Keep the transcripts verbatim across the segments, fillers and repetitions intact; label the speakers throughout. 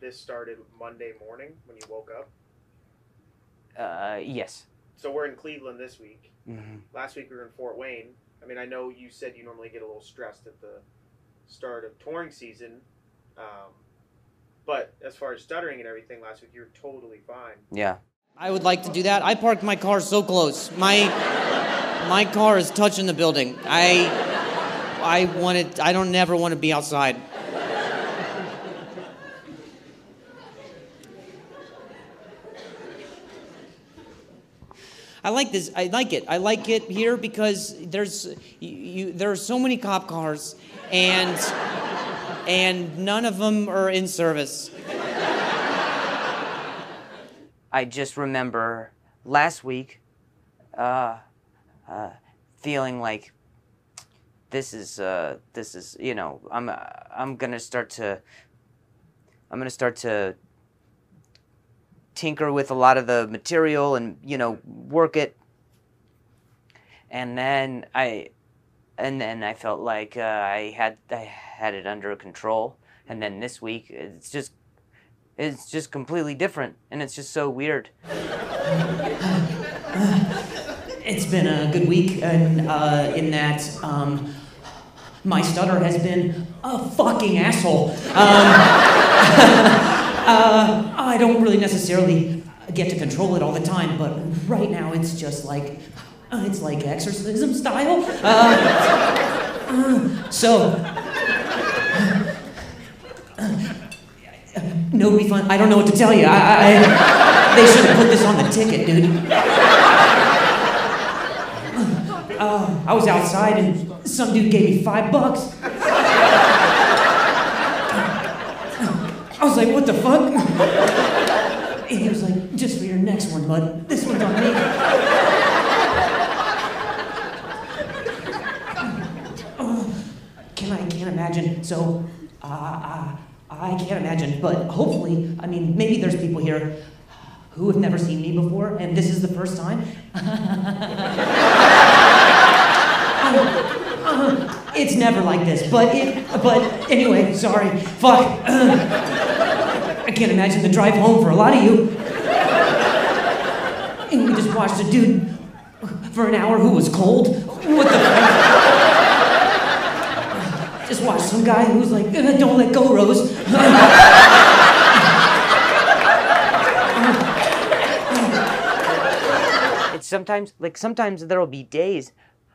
Speaker 1: this started Monday morning when you woke up?
Speaker 2: Uh, yes.
Speaker 1: So we're in Cleveland this week.
Speaker 2: Mm-hmm.
Speaker 1: Last week we were in Fort Wayne. I mean, I know you said you normally get a little stressed at the start of touring season. Um, but as far as stuttering and everything, last week you were totally fine.
Speaker 2: Yeah.
Speaker 3: I would like to do that. I parked my car so close. My my car is touching the building. I I wanted. I don't never want to be outside. I like this. I like it. I like it here because there's you, you, there are so many cop cars, and and none of them are in service.
Speaker 2: I just remember last week uh, uh, feeling like this is uh, this is you know I'm uh, I'm gonna start to I'm gonna start to tinker with a lot of the material and you know work it, and then I and then I felt like uh, I had I had it under control, and then this week it's just. It's just completely different, and it's just so weird.
Speaker 3: It's been a good week, and uh, in that um, my stutter has been a fucking asshole. Um, uh, I don't really necessarily get to control it all the time, but right now it's just like uh, it's like exorcism style. Uh, uh, so. No refund. I don't know what to tell you. I, I, they should have put this on the ticket, dude. Uh, I was outside and some dude gave me five bucks. I was like, what the fuck? And he was like, just for your next one, bud. This one's on me. Uh, can I can't imagine. So, uh, uh I can't imagine, but hopefully, I mean, maybe there's people here who have never seen me before, and this is the first time. uh, uh, it's never like this, but it, but anyway, sorry, fuck. Uh, I can't imagine the drive home for a lot of you. And we just watched a dude for an hour who was cold. What the fuck? Just watched some guy who was like, uh, don't let go, Rose.
Speaker 2: It's sometimes, like, sometimes there'll be days,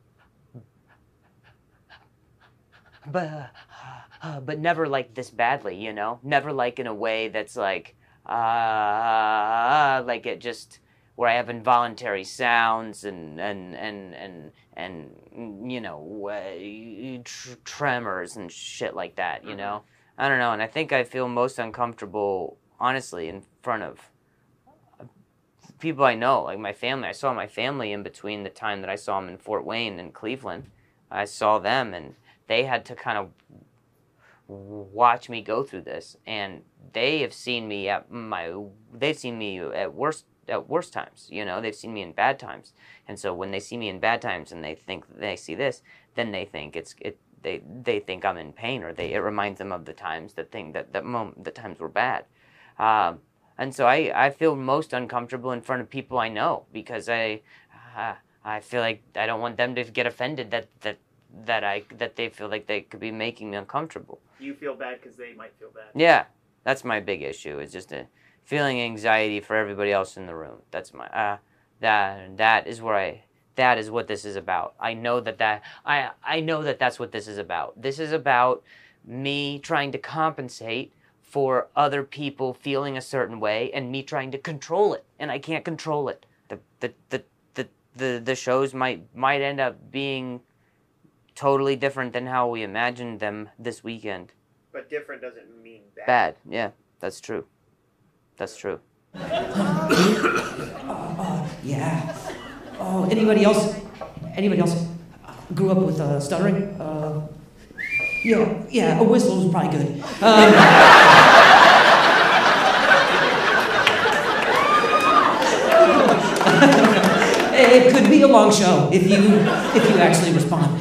Speaker 2: but, uh, but never like this badly, you know? Never like in a way that's like, uh, like it just, where I have involuntary sounds and, and, and, and, and you know, uh, tr- tremors and shit like that, you know? I don't know, and I think I feel most uncomfortable, honestly, in front of people I know, like my family. I saw my family in between the time that I saw them in Fort Wayne and Cleveland. I saw them, and they had to kind of watch me go through this, and they have seen me at my, they've seen me at worst, at worst times, you know, they've seen me in bad times. And so when they see me in bad times and they think they see this, then they think it's, it, they, they think I'm in pain, or they, it reminds them of the times that thing, that, that moment, the times were bad. Um, and so I, I feel most uncomfortable in front of people I know, because I, uh, I feel like I don't want them to get offended that, that, that I, that they feel like they could be making me uncomfortable.
Speaker 1: You feel bad because they might feel bad.
Speaker 2: Yeah, that's my big issue. Is just a feeling anxiety for everybody else in the room. That's my uh, that that is where I that is what this is about. I know that that I I know that that's what this is about. This is about me trying to compensate for other people feeling a certain way, and me trying to control it, and I can't control it. The the the the the, the shows might might end up being totally different than how we imagined them this weekend.
Speaker 1: But different doesn't mean bad.
Speaker 2: Bad, yeah, that's true. That's true.
Speaker 3: uh, uh, yeah. Oh, anybody else? Anybody else grew up with uh, stuttering? Uh, yeah, yeah. A whistle was probably good. Um, it could be a long show if you if you actually respond.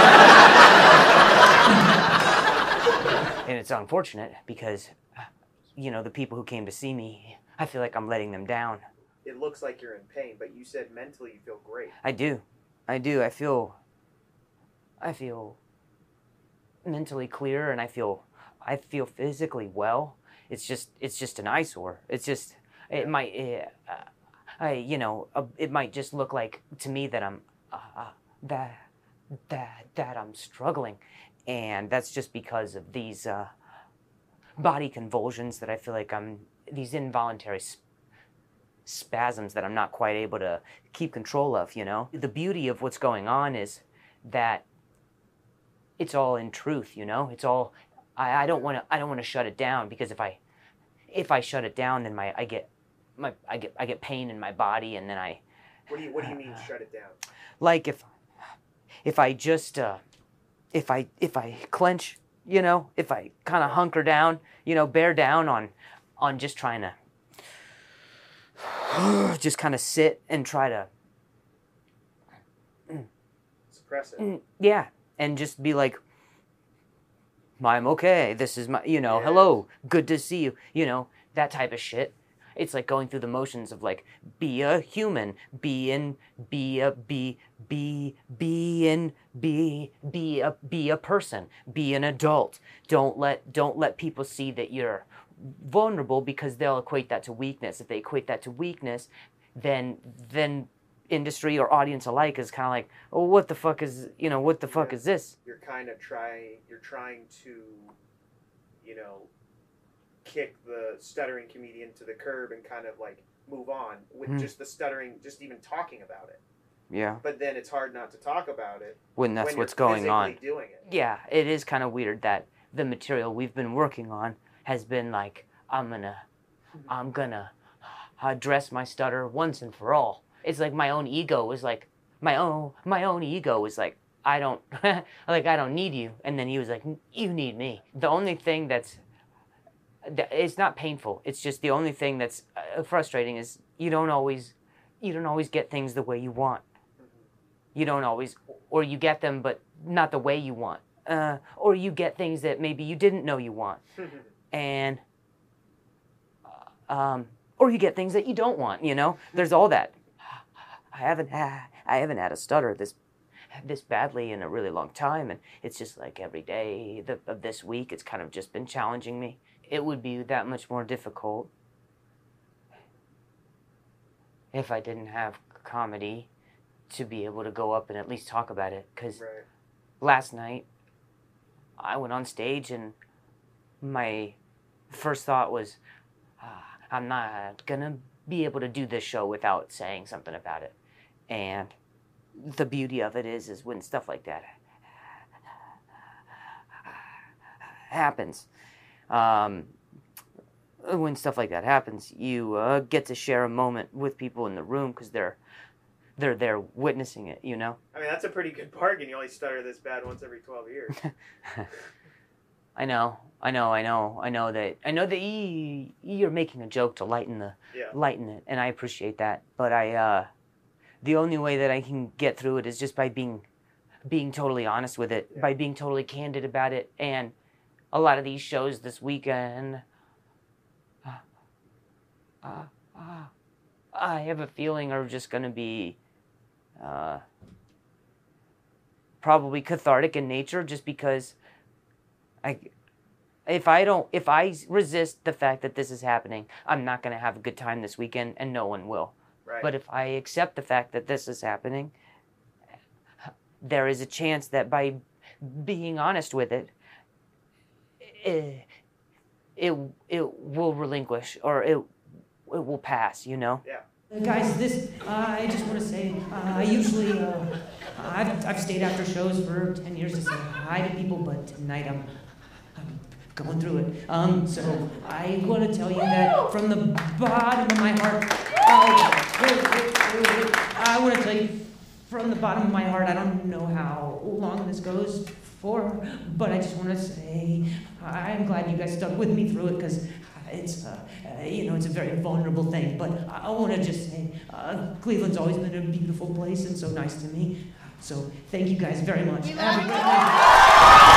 Speaker 2: And it's unfortunate because you know, the people who came to see me, I feel like I'm letting them down.
Speaker 1: It looks like you're in pain, but you said mentally you feel great.
Speaker 2: I do. I do. I feel, I feel mentally clear, and I feel, I feel physically well. It's just, it's just an eyesore. It's just, it might, uh, I, you know, uh, it might just look like to me that I'm, uh, uh, that, that, that I'm struggling, and that's just because of these uh, body convulsions that I feel like I'm, these involuntary sp- spasms that I'm not quite able to keep control of. You know, the beauty of what's going on is that it's all in truth. You know, it's all. I, I don't want to. I don't want to shut it down, because if I, if I shut it down, then my I get, my I get I get pain in my body, and then I.
Speaker 1: What do you What do you mean shut it down?
Speaker 2: Like if, if I just, uh, if I if I clench, you know, if I kind of hunker down, you know, bear down on, on just trying to. Just kind of sit and try to.
Speaker 1: Suppress it.
Speaker 2: Yeah, and just be like, I'm okay. This is my, you know,
Speaker 1: Yeah.
Speaker 2: hello, good to see you. You know, that type of shit. It's like going through the motions of like, be a human, be in, be a, be, be, be in, be, be a, be a person, be an adult. Don't let, don't let people see that you're vulnerable, because they'll equate that to weakness. If they equate that to weakness, then, then industry or audience alike is kind of like, oh, what the fuck is, you know, what the fuck
Speaker 1: Yeah.
Speaker 2: is this?
Speaker 1: You're kind of trying. You're trying to, you know, kick the stuttering comedian to the curb and kind of like move on with
Speaker 2: Hmm.
Speaker 1: just the stuttering, just even talking about it.
Speaker 2: Yeah.
Speaker 1: But then it's hard not to talk about it
Speaker 2: When that's
Speaker 1: when
Speaker 2: what's
Speaker 1: you're
Speaker 2: going on.
Speaker 1: physically doing it.
Speaker 2: Yeah, it is kind of weird that the material we've been working on has been like, I'm gonna, I'm gonna address my stutter once and for all. It's like my own ego is like, my own, my own ego is like, I don't, like, I don't need you. And then he was like, you need me. The only thing that's, it's not painful. It's just the only thing that's uh, frustrating is you don't always, you don't always get things the way you want. You don't always, or you get them, but not the way you want. Uh, or you get things that maybe you didn't know you want. And, um, or you get things that you don't want, you know? There's all that. I haven't had, I haven't had a stutter this, this badly in a really long time. And it's just like every day the, of this week, it's kind of just been challenging me. It would be that much more difficult if I didn't have comedy to be able to go up and at least talk about it. Because
Speaker 1: Right.
Speaker 2: last night, I went on stage and my first thought was, uh, I'm not going to be able to do this show without saying something about it. And the beauty of it is, is when stuff like that happens, um, when stuff like that happens, you uh, get to share a moment with people in the room because they're they're there witnessing it, you know?
Speaker 1: I mean, that's a pretty good bargain. You only stutter this bad once every twelve years.
Speaker 2: I know, I know, I know, I know that, I know that you, you're making a joke to lighten the,
Speaker 1: Yeah.
Speaker 2: lighten it, and I appreciate that. But I, uh, the only way that I can get through it is just by being, being totally honest with it,
Speaker 1: Yeah.
Speaker 2: by being totally candid about it. And a lot of these shows this weekend, uh, uh, uh, I have a feeling are just going to be, uh, probably cathartic in nature, just because I, if I don't, if I resist the fact that this is happening, I'm not going to have a good time this weekend, and no one will.
Speaker 1: Right.
Speaker 2: But if I accept the fact that this is happening, there is a chance that by being honest with it, it, it, it will relinquish, or it, it will pass, you know?
Speaker 1: Yeah.
Speaker 3: Guys, this, uh, I just want to say, uh, I usually, uh, I've, I've stayed after shows for ten years to say hi to people, but tonight I'm, I'm going through it. Um, so I want to tell you that from the bottom of my heart, uh, wait, wait, wait, wait. I want to tell you from the bottom of my heart, I don't know how long this goes for, but I just want to say I'm glad you guys stuck with me through it, because it's, uh, uh, you know, it's a very vulnerable thing. But I, I want to just say, uh, Cleveland's always been a beautiful place and so nice to me. So thank you guys very much. Have a great night.